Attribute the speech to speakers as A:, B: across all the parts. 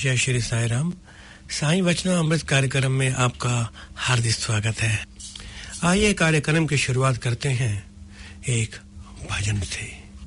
A: जय श्री साईं राम। साईं वचनामृत कार्यक्रम में आपका हार्दिक स्वागत है। आइए कार्यक्रम की शुरुआत करते हैं एक भजन से।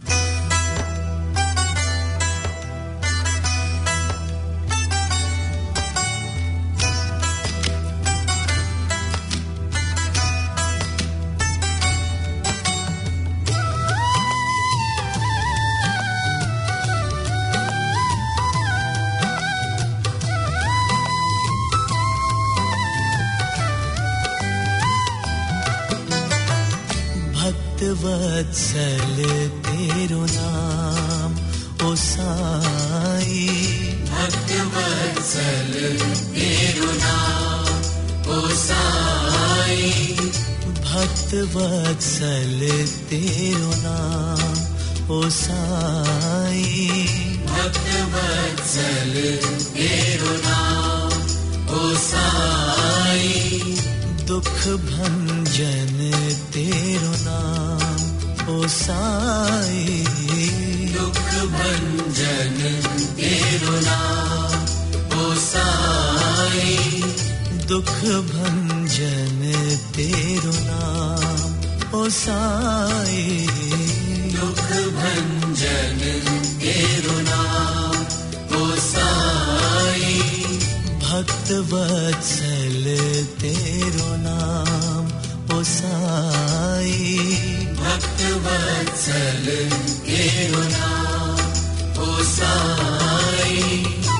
B: वत्सल तेरो नाम ओ साई, भक्त वत्सल तेरो नाम ओ साई, भक्त वत्सल तेरो नाम ओ साई, भक्त वत्सल तेरो नाम ओ साई, दुख भंजन तेरो नाम ओ साई, दुख भंजन तेरो नाम ओ साई, दुख भंजन तेरो नाम ओ साई, दुख भंजन तेरो नाम ओ साई, भक्त वत्सल तेरो नाम ओ साई, भक्त वत्सल तेरो नाम ओ साई।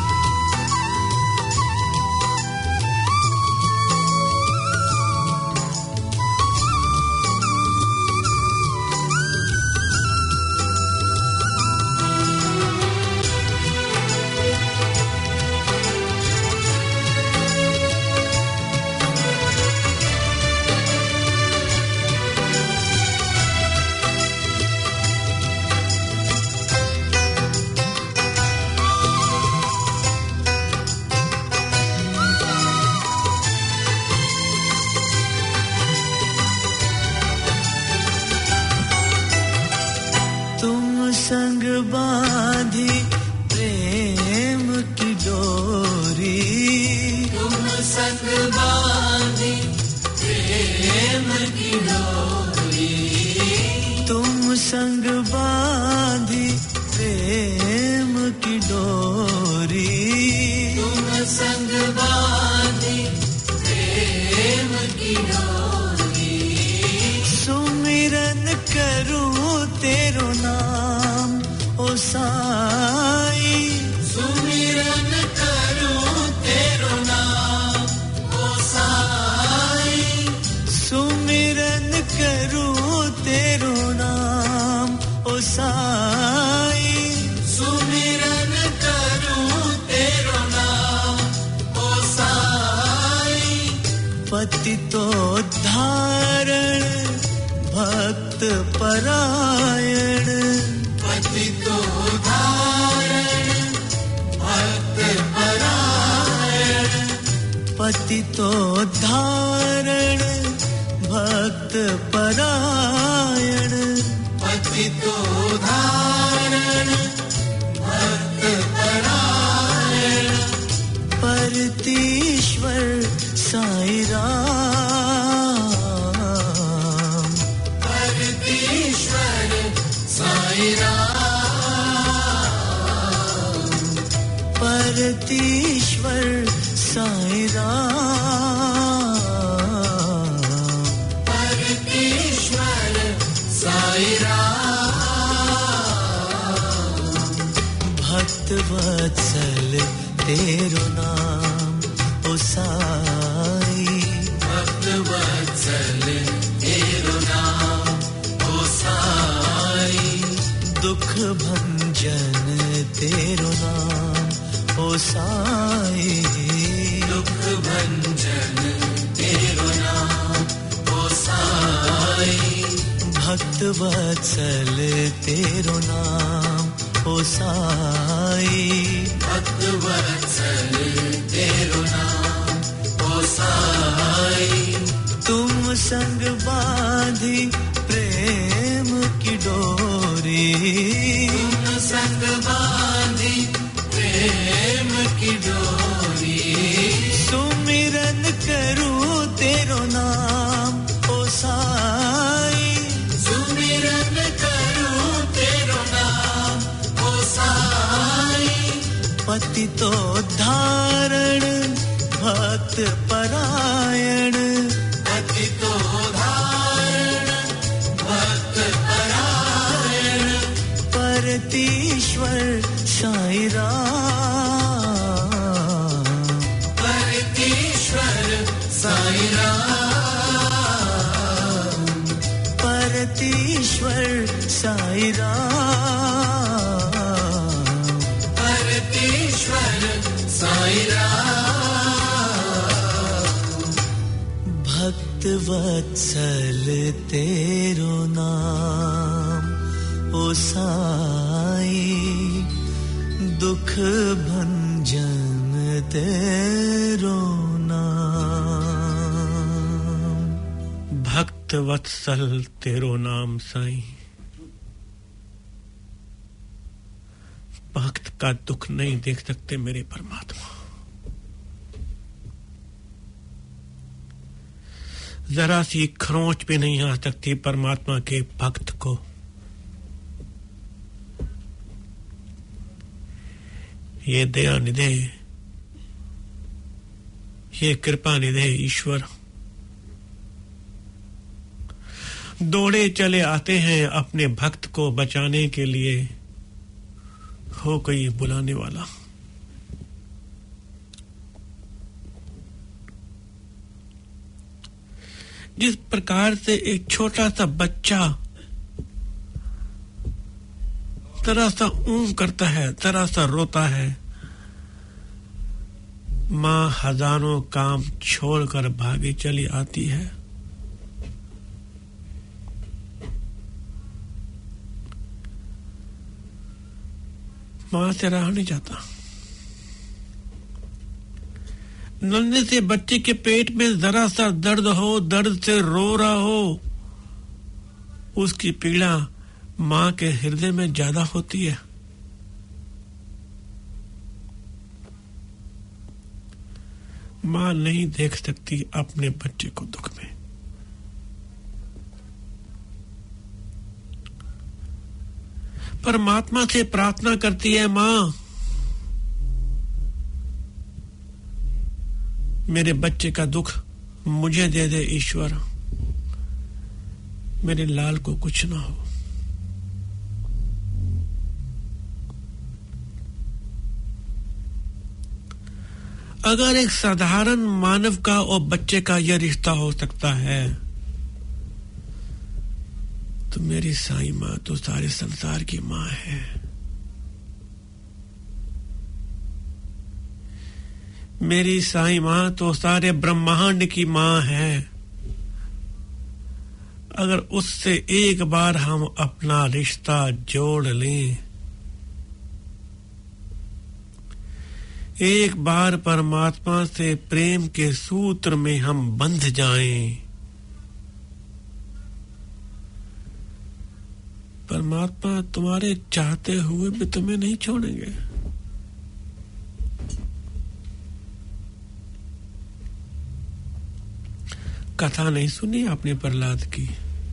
B: पतितोद्धारण भक्त परायण, पतितोद्धारण भक्त परायण, पतितोद्धारण भक्त परायण, पतितोद्धारण भक्त परायण, परतीश्वर साईं राम, परतीश्वर साईं राम, परतीश्वर साईं राम, परतीश्वर साईं राम, भक्त वत्सल तेरो नाम ओ साई, भक्त वत्सल तेरो नाम ओ साई, दुख भंजन तेरो नाम ओ साई, दुख भंजन तेरो नाम ओ साई, भक्त वत्सल तेरो नाम ओ साई, भक्त वत्सल तेरो नाम ओ साई, तुम संग बांधी प्रेम की डोरी, तुम संग बांधी प्रेम की डोरी, पतितो धारण भक्त परायण पतितो धारण भक्त परायण परतीश्वर साईं राम परतीश्वर साईं राम परतीश्वर साईं राम परतीश्वर साईं राम भक्त वत्सल तेरो नाम ओ साईं दुख भंजन तेरो नाम
A: भक्त वत्सल तेरो नाम साईं भक्त का दुख नहीं देख सकते मेरे परमात्मा जरा सी खरोंच पे नहीं आ सकती परमात्मा के भक्त को ये दया निधे ये कृपा निधे ईश्वर दौड़े चले आते हैं अपने भक्त को बचाने के लिए हो कोई बुलाने वाला जिस प्रकार से एक छोटा सा बच्चा जरा सा ऊं करता है जरा सा रोता है माँ हजारों काम छोड़कर भागी चली आती है माँ से रहा नहीं जाता नन्हे से बच्चे के पेट में जरा सा दर्द हो दर्द से रो रहा हो उसकी पीड़ा माँ के हृदय में ज्यादा होती है माँ नहीं देख सकती अपने बच्चे को दुख में परमात्मा से प्रार्थना करती है माँ मेरे बच्चे का दुख मुझे दे दे ईश्वर मेरे लाल को कुछ ना हो अगर एक साधारण मानव का और बच्चे का यह रिश्ता हो सकता है तो मेरी साईं माँ तो सारे संसार की माँ है मेरी साईं माँ तो सारे ब्रह्मांड की माँ है अगर उससे एक बार हम अपना रिश्ता जोड़ लें एक बार परमात्मा से प्रेम के सूत्र में हम बंध जाएं परमात्मा तुम्हारे चाहते हुए भी तुम्हें नहीं छोड़ेंगे कथा नहीं सुनी आपने प्रहलाद की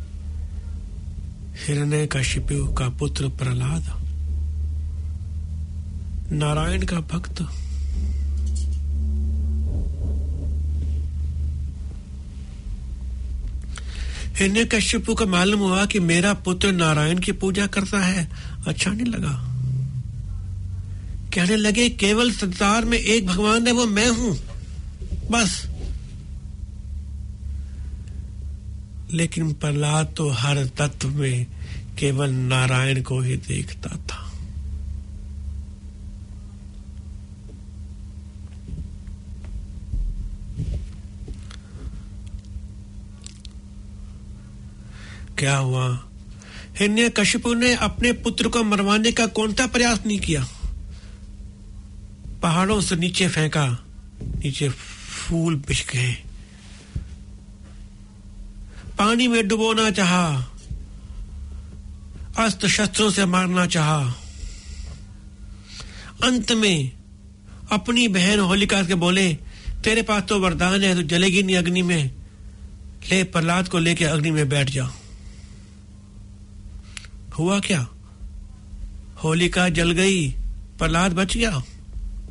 A: हिरण्यकशिपु का पुत्र प्रहलाद नारायण का भक्त हिरण्यकशिपु को मालूम हुआ कि मेरा पुत्र नारायण की पूजा करता है अच्छा नहीं लगा कहने लगे केवल संसार में एक भगवान है वो मैं हूं बस लेकिन प्रहलाद तो हर तत्व में केवल नारायण को ही देखता था क्या हुआ हिरण्यकशिपु ने अपने पुत्र को मरवाने का कौन सा प्रयास नहीं किया पहाड़ों से नीचे फेंका नीचे फूल बिछ गए पानी में डुबोना चाहा अस्त्र शस्त्रों से मारना चाहा अंत में अपनी बहन होलिका से बोले तेरे पास तो वरदान है तो जलेगी नहीं अग्नि में ले प्रहलाद को लेके अग्नि में बैठ जाओ हुआ क्या होलिका जल गई प्रहलाद बच गया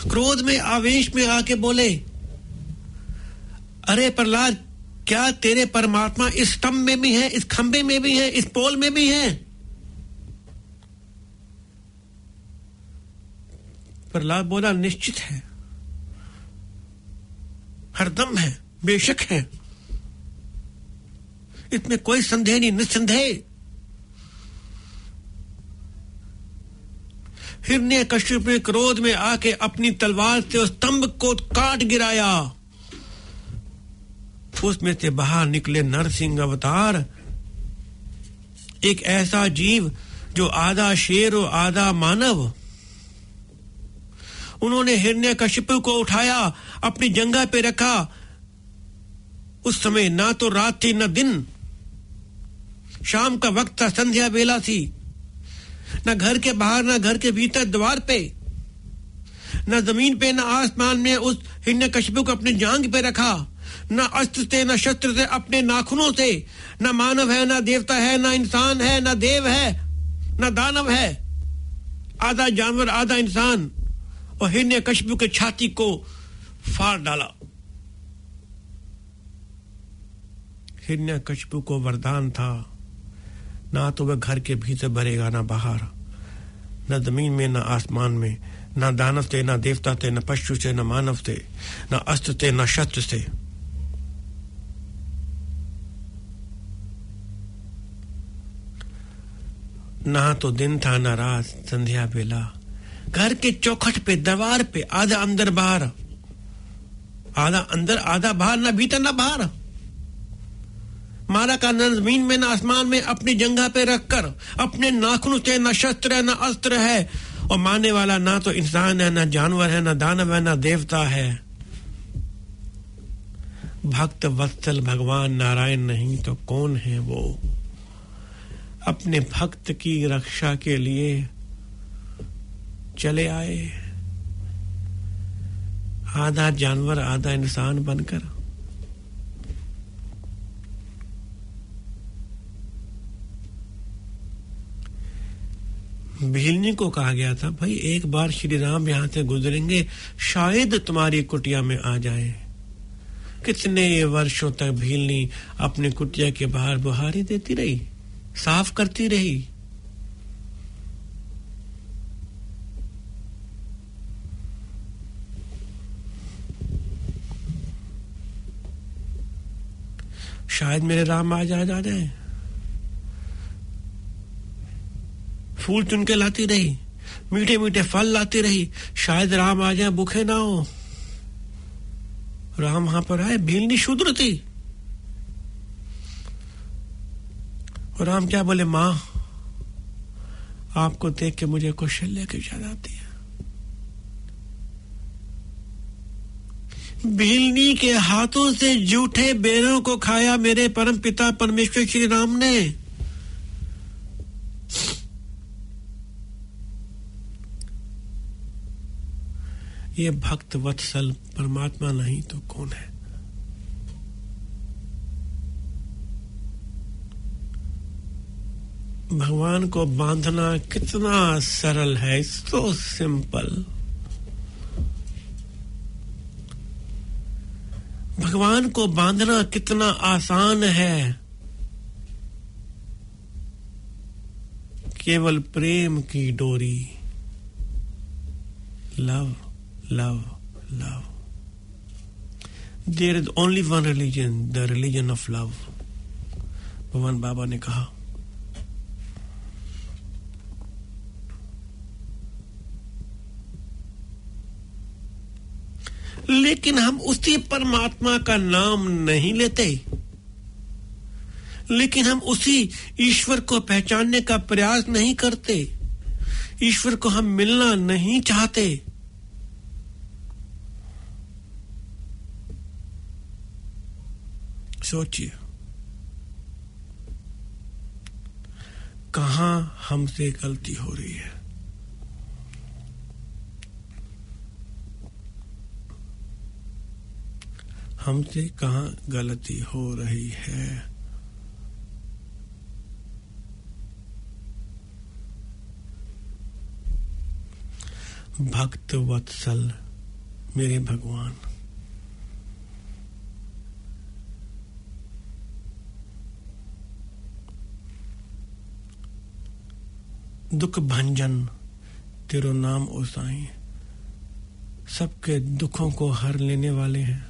A: क्रोध में आवेश में आके बोले, अरे प्रहलाद, क्या तेरे परमात्मा इस स्तंभ में भी है, इस खंबे में भी है, इस पोल में भी है? प्रहलाद बोला, निश्चित है, हरदम है, बेशक है, इसमें कोई संदेह नहीं, निस्संदेह। हिरण्यकश्यप ने क्रोध में आके अपनी तलवार से उस स्तंभ को काट गिराया। उसमें से बाहर निकले नरसिंह अवतार, एक ऐसा जीव जो आधा शेर और आधा मानव। उन्होंने हिरण्यकश्यप को उठाया, अपनी जंघा पे रखा। उस समय ना तो रात थी न दिन, शाम का वक्त था, संध्या बेला थी। न घर के बाहर, न घर के भीतर, द्वार पे, न जमीन पे, न आसमान में उस हिरण्यकश्यप को अपनी जांघ पे रखा। न अस्त्र से, न शस्त्र से, अपने नाखूनों से। न मानव है, न देवता है, न इंसान है, न देव है, न दानव है, आधा जानवर आधा इंसान। और हिरण्यकश्यप के छाती को फाड़ डाला। हिरण्यकश्यप को वरदान था, ना तो वह घर के भीतर भरेगा, ना बाहर, न जमीन में, न आसमान में, न दानव से, न देवता से, न पशु से, न मानव से, न अस्त्र से, न शस्त्र से। ना तो दिन था, न रात, संध्या बेला। घर के चौखट पे, दरबार पे, आधा अंदर बाहर, आधा अंदर आधा बाहर, न भीतर न बाहर। मारा का न जमीन में, न आसमान में, अपनी जंघा पे रखकर, अपने नाखून से, न शस्त्र है, न अस्त्र है। और मारने वाला ना तो इंसान है, न जानवर है, न दानव है, न देवता है। भक्त वत्सल भगवान नारायण नहीं तो कौन है वो? अपने भक्त की रक्षा के लिए चले आए, आधा जानवर आधा इंसान बनकर। भीलनी को कहा गया था, भाई एक बार श्री राम यहां से गुजरेंगे, शायद तुम्हारी कुटिया में आ जाए। कितने वर्षों तक भीलनी अपनी कुटिया के बाहर बुहारी देती रही, साफ करती रही। शायद मेरे राम आ जाए। फूल चुन के लाती रही, मीठे मीठे फल लाती रही, शायद राम आ जाए, भूखे ना हो। राम वहां पर आए, भीलनी शूद्र थी। और राम क्या बोले, मां आपको देख के मुझे कौशल्या की याद आती है। भीलनी के हाथों से जूठे बेरों को खाया मेरे परम पिता परमेश्वर श्री राम ने। ये भक्त वत्सल परमात्मा नहीं तो कौन है? भगवान को बांधना कितना सरल है, सो सिंपल। भगवान को बांधना कितना आसान है। केवल प्रेम की डोरी, love love love there is only one religion, the religion of love। भगवान बाबा ने कहा। लेकिन हम उसी परमात्मा का नाम नहीं लेते, लेकिन हम उसी ईश्वर को पहचानने का प्रयास नहीं करते, ईश्वर को हम मिलना नहीं चाहते। सोचिए कहां हमसे गलती हो रही है। हमसे कहां गलती हो रही है? भक्त वत्सल मेरे भगवान। दुख भंजन तेरो नाम ओ साईं, सबके दुखों को हर लेने वाले हैं।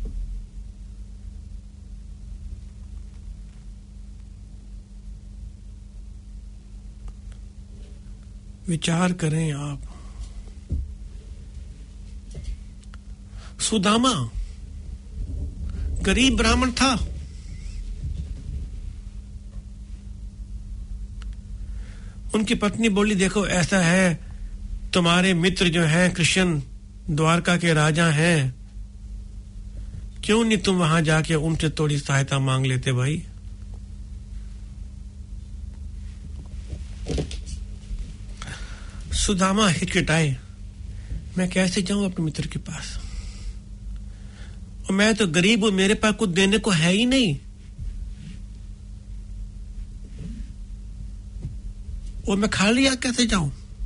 A: विचार करें आप, सुदामा गरीब ब्राह्मण था, उनकी पत्नी बोली देखो ऐसा है, तुम्हारे मित्र जो हैं कृष्ण द्वारका के राजा हैं, क्यों नहीं तुम वहां जाके उनसे थोड़ी सहायता मांग लेते भाई। सुदामा हिचकिचाए, मैं कैसे जाऊं अपने मित्र के पास, और मैं तो गरीब हूं, मेरे पास कुछ देने को है ही नहीं, और मैं खाली आ कैसे जाऊं।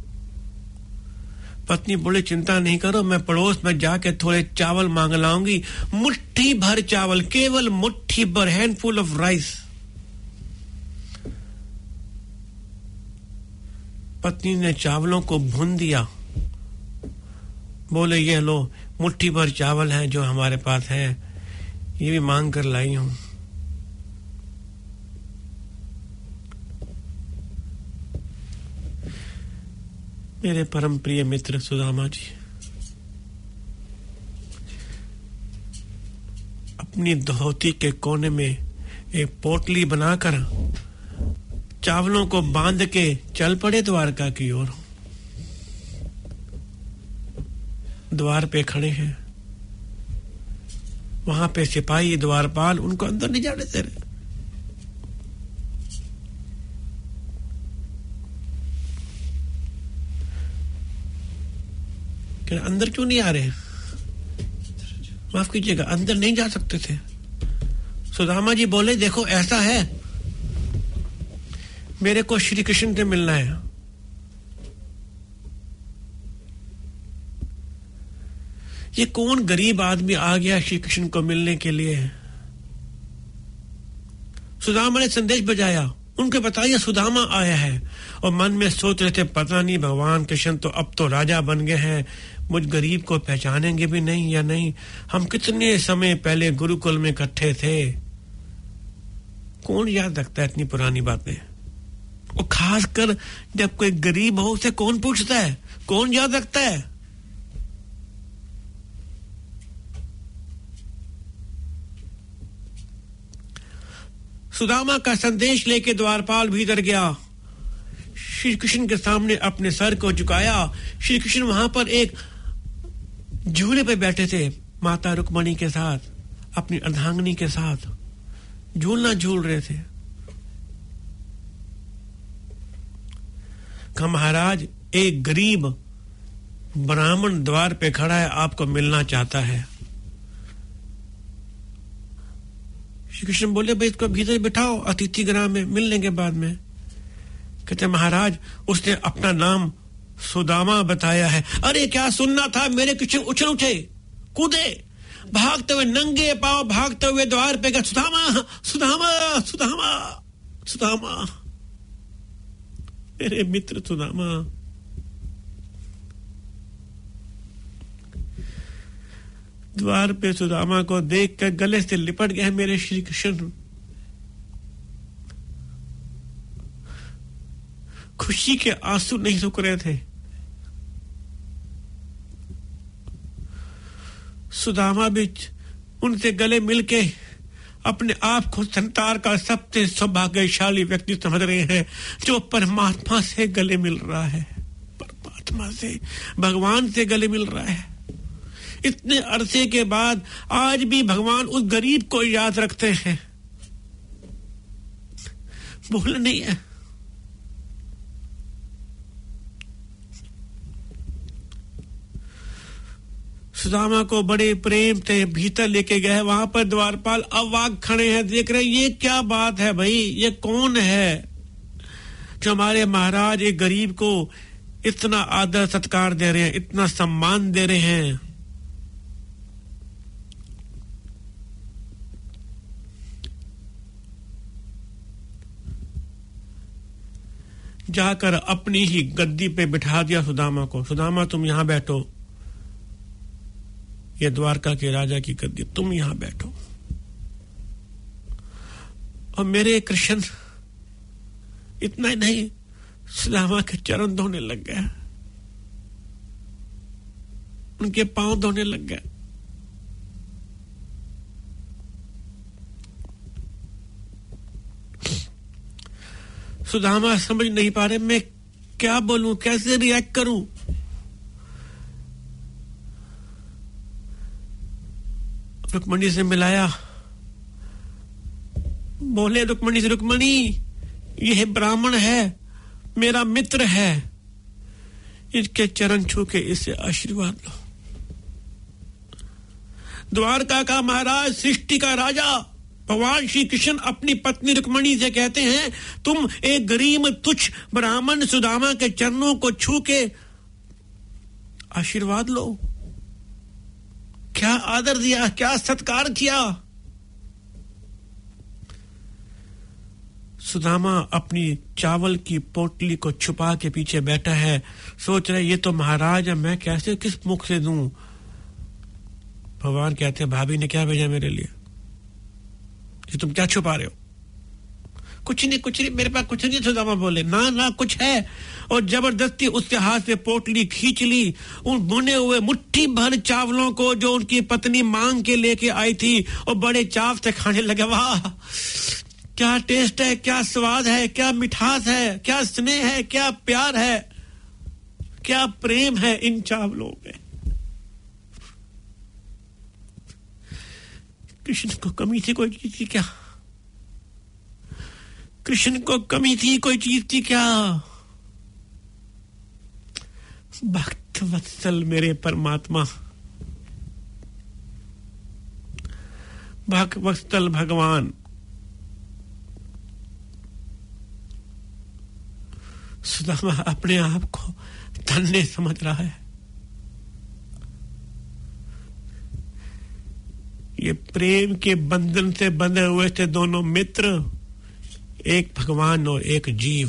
A: पत्नी बोले चिंता नहीं करो, मैं पड़ोस में जाके थोड़े चावल मांग लाऊंगी, मुट्ठी भर चावल, केवल मुट्ठी भर, हैंडफुल ऑफ राइस। पत्नी ने चावलों को भून दिया, बोले ये लो मुट्ठी भर चावल है जो हमारे पास है, ये भी मांग कर लाई हूं। मेरे परम प्रिय मित्र सुदामा जी अपनी धोती के कोने में एक पोटली बनाकर चावलों को बांध के चल पड़े द्वारका की ओर। द्वार पे खड़े हैं, वहां पे सिपाही द्वारपाल उनको अंदर नहीं जाने दे रहे। कि अंदर क्यों नहीं आ रहे, माफ कीजिएगा अंदर नहीं जा सकते थे। सुदामा जी बोले देखो ऐसा है, मेरे को श्री कृष्ण से मिलना है। ये कौन गरीब आदमी आ गया श्री कृष्ण को मिलने के लिए। सुदामा ने संदेश बजाया, उनको बताया सुदामा आया है, और मन में सोच रहे थे पता नहीं भगवान कृष्ण तो अब तो राजा बन गए हैं, मुझ गरीब को पहचानेंगे भी नहीं या नहीं। हम कितने समय पहले गुरुकुल में इकट्ठे थे, कौन याद रखता है इतनी पुरानी बातें, और खासकर जब कोई गरीब हो उसे कौन पूछता है, कौन याद रखता है। सुदामा का संदेश लेके द्वारपाल भीतर गया, श्री कृष्ण के सामने अपने सर को झुकाया। श्री कृष्ण वहां पर एक झूले पे बैठे थे माता रुक्मणी के साथ, अपनी अर्धांगिनी के साथ झूलना झूल रहे थे। कहा महाराज एक गरीब ब्राह्मण द्वार पे खड़ा है, आपको मिलना चाहता है। श्री कृष्ण बोले भाई इसको भीतर बिठाओ अतिथि गृह में, मिल लेंगे बाद में। कहते महाराज उसने अपना नाम सुदामा बताया है। अरे क्या सुनना था, मेरे कृष्ण उछल उठे, कूदे, भागते हुए नंगे पांव भागते हुए द्वार पे गए, सुदामा सुदामा सुदामा सुदामा, मेरे मित्र सुदामा। द्वार पे सुदामा को देख कर गले से लिपट गए मेरे श्री कृष्ण। खुशी के आंसू नहीं रुक रहे थे। सुदामा भी उनसे गले मिलके अपने आप को संसार का सबसे सौभाग्यशाली व्यक्ति समझ रहे हैं जो परमात्मा से गले मिल रहा है, परमात्मा से, भगवान से गले मिल रहा है। इतने अरसे के बाद आज भी भगवान उस गरीब को याद रखते हैं, भूल नहीं है। सुदामा को बड़े प्रेम से भीतर लेके गए, वहां पर द्वारपाल अवाक खड़े हैं, देख रहे हैं ये क्या बात है भाई, ये कौन है जो हमारे महाराज एक गरीब को इतना आदर सत्कार दे रहे हैं, इतना सम्मान दे रहे हैं। जाकर अपनी ही गद्दी पे बिठा दिया सुदामा को। सुदामा तुम यहां बैठो, ये द्वारका के राजा की गद्दी, तुम यहां बैठो। और मेरे कृष्ण इतना ही नहीं, सुदामा के चरण धोने लग गया, उनके पांव धोने लग गए। सुदामा समझ नहीं पा रहे मैं क्या बोलूं, कैसे रिएक्ट करूं। रुक्मणी से मिलाया, बोले रुक्मणी से, रुक्मणी यह ब्राह्मण है, मेरा मित्र है, इसके चरण छू के इससे आशीर्वाद लो। द्वारका का महाराज, सृष्टि का राजा भगवान श्री कृष्ण अपनी पत्नी रुक्मणी से कहते हैं, तुम एक गरीब तुच्छ ब्राह्मण सुदामा के चरणों को छू के आशीर्वाद लो। क्या आदर दिया, क्या सत्कार किया। सुदामा अपनी चावल की पोटली को छुपा के पीछे बैठा है, सोच रहे ये तो महाराज है, मैं कैसे किस मुख से दूं। भगवान कहते हैं, भाभी ने क्या भेजा मेरे लिए, कि तुम क्या छुपा रहे हो। कुछ नहीं मेरे पास कुछ नहीं। सुदामा बोले, ना कुछ है। और जबरदस्ती उसके हाथ से पोटली खींच ली, उन बुने हुए मुट्ठी भर चावलों को जो उनकी पत्नी मांग के लेके आई थी, और बड़े चाव से खाने लगे। वाह, क्या टेस्ट है, क्या स्वाद है, क्या मिठास है, क्या स्नेह है, क्या प्यार है, क्या प्रेम है इन चावलों में। कृष्ण को कमी थी कोई चीज की क्या? कृष्ण को कमी थी कोई चीज की क्या? भक्त वत्सल मेरे परमात्मा, भक्त वत्सल भगवान। सुदामा अपने आप को धन्य समझ रहा है। ये प्रेम के बंधन से बंधे हुए थे दोनों मित्र, एक भगवान और एक जीव।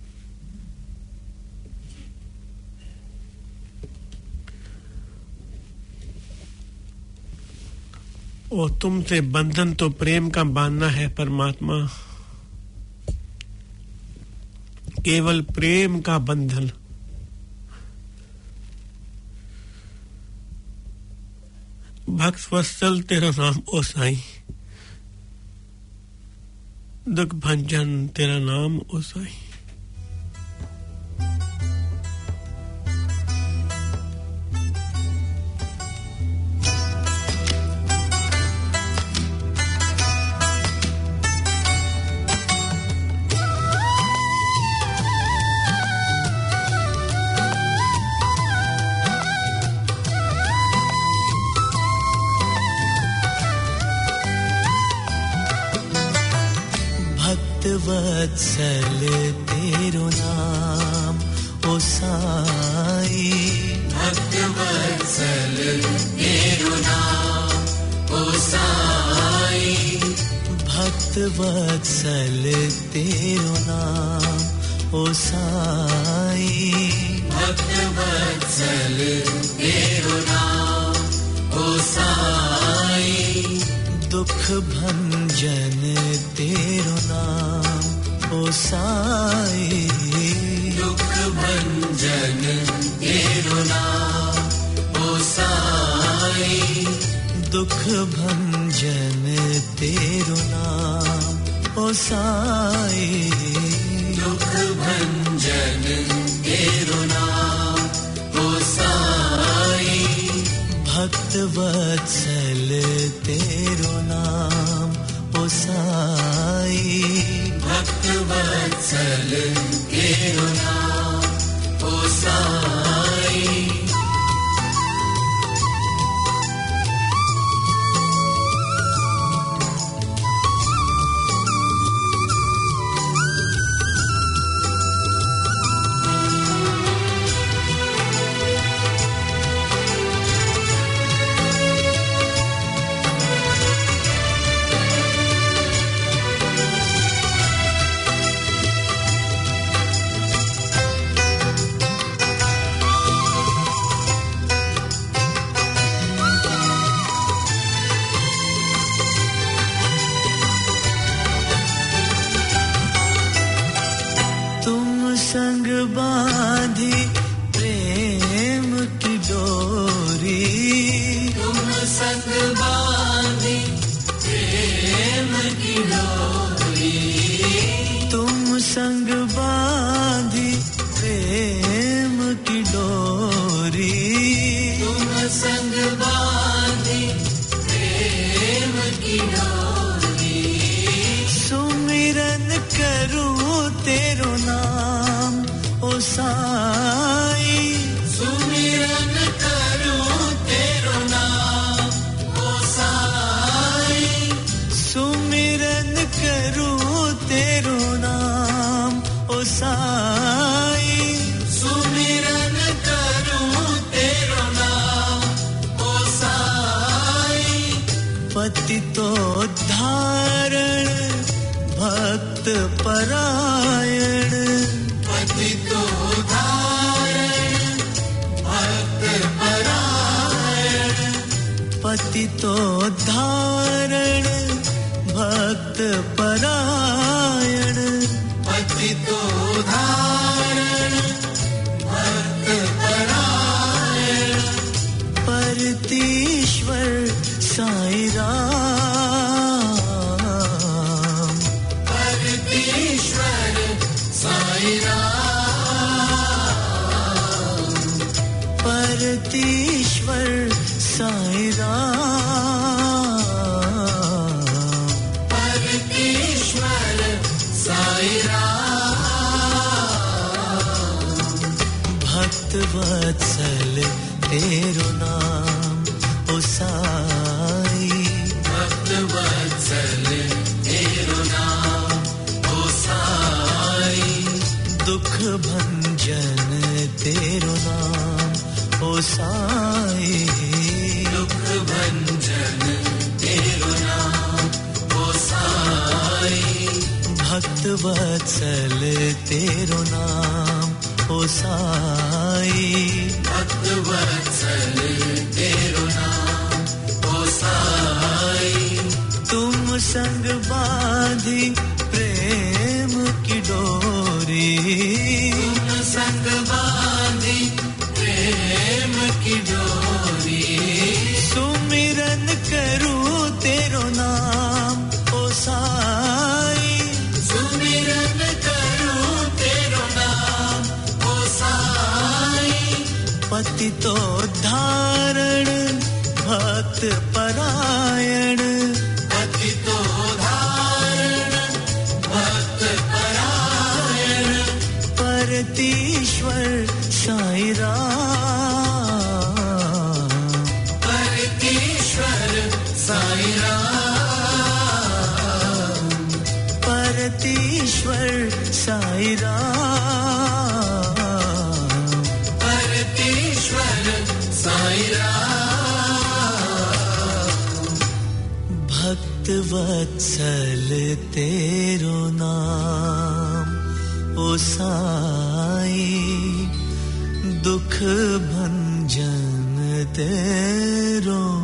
A: और तुमसे बंधन तो प्रेम का बांधना है परमात्मा, केवल प्रेम का बंधन। भक्त वत्सल तेरा नाम ओ साईं, दुख भंजन तेरा नाम ओ साईं।
B: वत्सल तेरो नाम ओ साई, भक्त वत्सल तेरो नाम ओ साई, भक्त वत्सल तेरो नाम ओ साई, भक्त वत्सल तेरो नाम ओ साई, दुख भंजन तेरो नाम ओ साई, दुख भंजन तेरो नाम ओ साई, दुख भंजन तेरो नाम ओ साई, दुख भंजन तेरो नाम ओ साई, भक्त वत्सल तेरो नाम ओ साई, भक्त वत्सल तेरो नाम ओ साई। बांधी प्रेम की डोरी तुम संग बांधी प्रेम की डोरी तुम संग बांधी प्रेम की डोरी तुम संग बांधी प्रेम की डोरी सुमिरन करूं तेरो नाम ओ साई सुमिरन करूं तेरो नाम ओ साई सुमिरन करूं तेरो नाम ओ साई सुमिरन करूं तेरो नाम ओ साई पतितोद्धारण भक्त परायण पतितोद्धारण भक्त परायण पतितोद्धारण भक्त परायण पतितोद्धारण भक्त परायण परतीश्वर साईं राम परतीश्वर साईं राम परतीश्वर साईं राम परतीश्वर साईं राम भक्त वत्सल तेरो नाम ओ साई भक्त वत्सल तेरो नाम ओ साई दुख भंजन तेरो नाम ओ साई दुख भंजन तेरो नाम ओ साई भक्त वत्सल तेरो नाम ओ साई भक्त वत्सल तेरो नाम ओ साई तुम संग बांधी प्रेम की डोरी तुम संग बांधी प्रेम की डोरी सुमिरन करूं तेरो नाम ओ साई सुमिरन करूं तेरो नाम ओ साई पतितोद्धारण भक्त परायण पतितोद्धारण भक्त परायण परतीश्वर साईं राम परतीश्वर साईं राम परतीश्वर साईं राम परतीश्वर साईं राम भक्त वत्सल तेरो नाम ओ साईं दुख भंजन तेरो